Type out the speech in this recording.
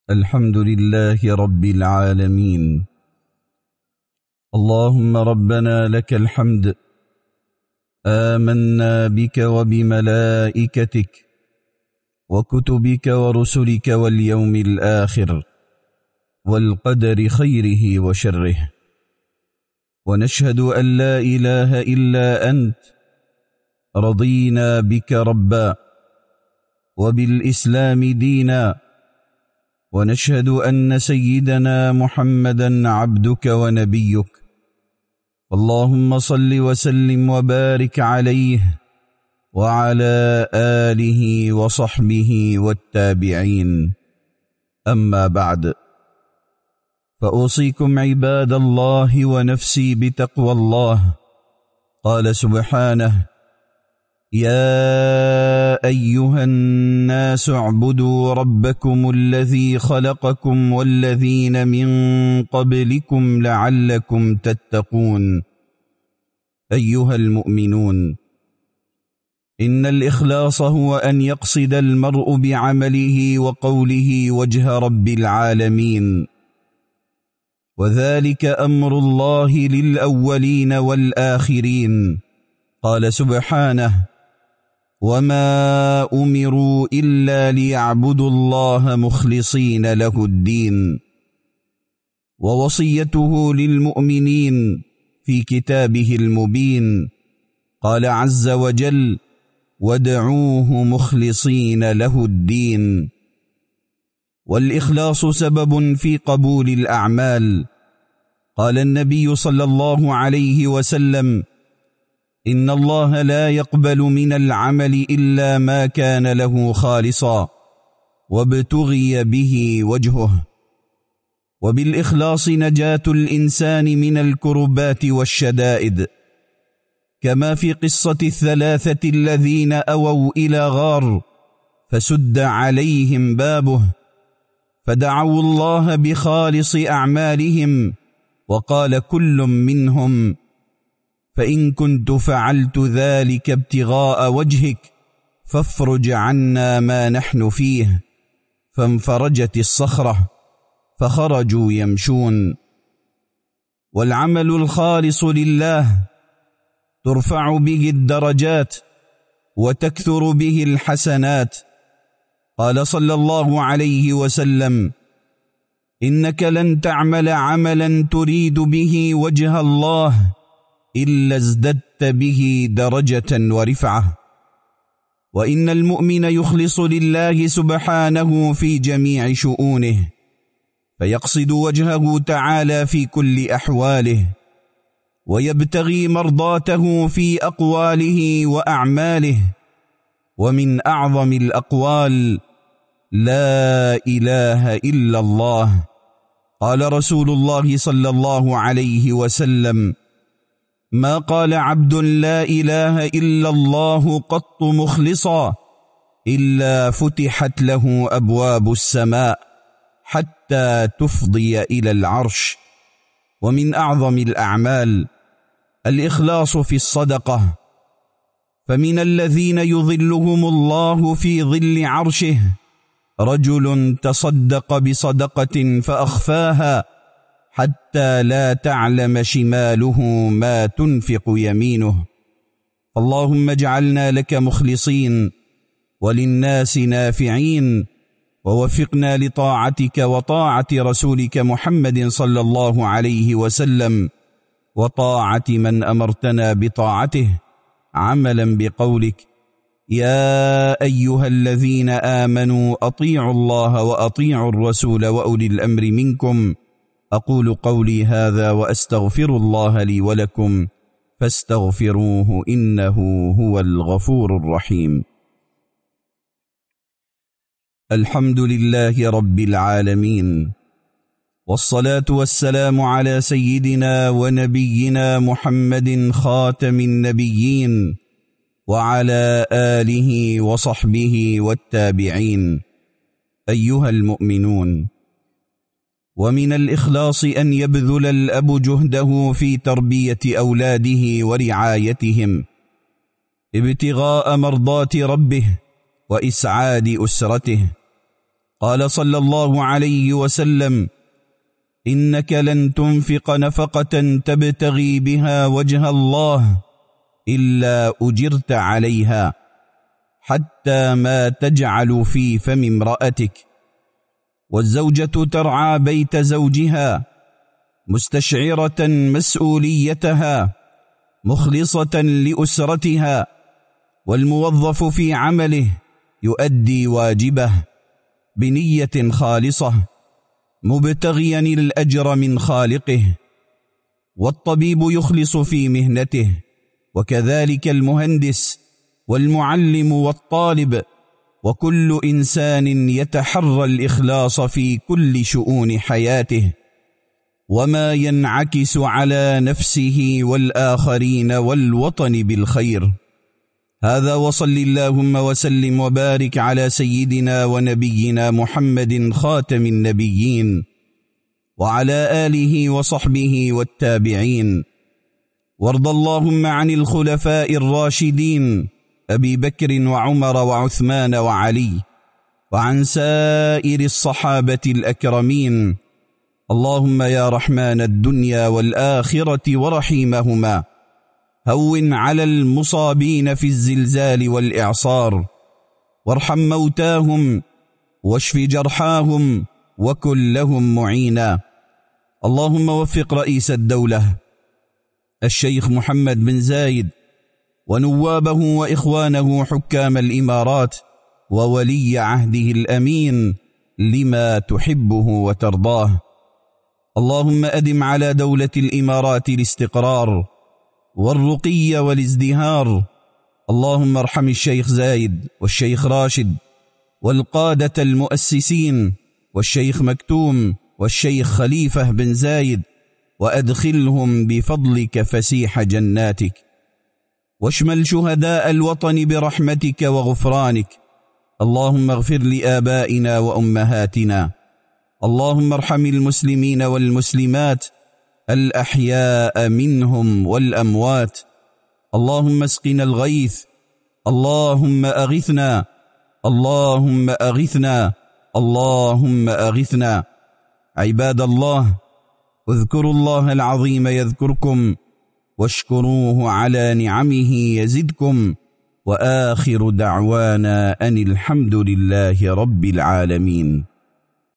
الحمد لله رب العالمين. اللهم ربنا لك الحمد، آمنا بك وبملائكتك وكتبك ورسلك واليوم الآخر والقدر خيره وشره، ونشهد أن لا إله إلا أنت، رضينا بك ربا وبالإسلام دينا، ونشهد أن سيدنا محمدا عبدك ونبيك، اللهم صل وسلم وبارك عليه وعلى آله وصحبه والتابعين. أما بعد، فأوصيكم عباد الله ونفسي بتقوى الله. قال سبحانه: يا أيها الناس اعبدوا ربكم الذي خلقكم والذين من قبلكم لعلكم تتقون. أيها المؤمنون، إن الإخلاص هو أن يقصد المرء بعمله وقوله وجه رب العالمين، وذلك أمر الله للأولين والآخرين. قال سبحانه: وما أمروا إلا ليعبدوا الله مخلصين له الدين. ووصيته للمؤمنين في كتابه المبين، قال عز وجل: وادعوه مخلصين له الدين. والإخلاص سبب في قبول الأعمال. قال النبي صلى الله عليه وسلم: إن الله لا يقبل من العمل إلا ما كان له خالصا وابتغي به وجهه. وبالإخلاص نجاة الإنسان من الكربات والشدائد، كما في قصة الثلاثة الذين أووا إلى غار فسد عليهم بابه، فدعوا الله بخالص أعمالهم، وقال كل منهم: فإن كنت فعلت ذلك ابتغاء وجهك فافرج عنا ما نحن فيه. فانفرجت الصخرة فخرجوا يمشون. والعمل الخالص لله ترفع به الدرجات وتكثر به الحسنات. قال صلى الله عليه وسلم: إنك لن تعمل عملا تريد به وجه الله إلا ازددت به درجة ورفعة. وإن المؤمن يخلص لله سبحانه في جميع شؤونه، فيقصد وجهه تعالى في كل أحواله، ويبتغي مرضاته في أقواله وأعماله. ومن أعظم الأقوال: لا إله إلا الله. قال رسول الله صلى الله عليه وسلم: ما قال عبد لا إله إلا الله قط مخلصا إلا فتحت له أبواب السماء حتى تفضي إلى العرش. ومن أعظم الأعمال الإخلاص في الصدقة، فمن الذين يظلهم الله في ظل عرشه رجل تصدق بصدقة فأخفاها حتى لا تعلم شماله ما تنفق يمينه. اللهم اجعلنا لك مخلصين وللناس نافعين، ووفقنا لطاعتك وطاعة رسولك محمد صلى الله عليه وسلم، وطاعة من أمرتنا بطاعته، عملا بقولك: يا أيها الذين آمنوا أطيعوا الله وأطيعوا الرسول وأولي الأمر منكم. أقول قولي هذا وأستغفر الله لي ولكم، فاستغفروه إنه هو الغفور الرحيم. الحمد لله رب العالمين، والصلاة والسلام على سيدنا ونبينا محمد خاتم النبيين، وعلى آله وصحبه والتابعين. أيها المؤمنون، ومن الإخلاص أن يبذل الأب جهده في تربية أولاده ورعايتهم ابتغاء مرضات ربه وإسعاد أسرته. قال صلى الله عليه وسلم: إنك لن تنفق نفقة تبتغي بها وجه الله إلا أجرت عليها، حتى ما تجعل في فم امرأتك. والزوجة ترعى بيت زوجها مستشعرة مسؤوليتها مخلصة لأسرتها، والموظف في عمله يؤدي واجبه بنية خالصة مبتغيا الأجر من خالقه. والطبيب يخلص في مهنته، وكذلك المهندس والمعلم والطالب، وكل إنسان يتحرى الإخلاص في كل شؤون حياته، وما ينعكس على نفسه والآخرين والوطن بالخير. هذا، وصل اللهم وسلم وبارك على سيدنا ونبينا محمد خاتم النبيين وعلى آله وصحبه والتابعين. وارض اللهم عن الخلفاء الراشدين أبي بكر وعمر وعثمان وعلي، وعن سائر الصحابة الأكرمين. اللهم يا رحمن الدنيا والآخرة ورحيمهما، هون على المصابين في الزلزال والإعصار، وارحم موتاهم واشف جرحاهم وكن لهم معينا. اللهم وفق رئيس الدولة الشيخ محمد بن زايد ونوابه وإخوانه حكام الإمارات وولي عهده الأمين لما تحبه وترضاه. اللهم أدم على دولة الإمارات الاستقرار والرقي والازدهار. اللهم ارحم الشيخ زايد والشيخ راشد والقادة المؤسسين والشيخ مكتوم والشيخ خليفة بن زايد، وأدخلهم بفضلك فسيح جناتك، واشمل شهداء الوطن برحمتك وغفرانك. اللهم اغفر لآبائنا وأمهاتنا. اللهم ارحم المسلمين والمسلمات الأحياء منهم والأموات. اللهم اسقنا الغيث. اللهم أغثنا. اللهم أغثنا. اللهم أغثنا. عباد الله، اذكروا الله العظيم يذكركم، واشكروه على نعمه يزدكم، وآخر دعوانا أن الحمد لله رب العالمين.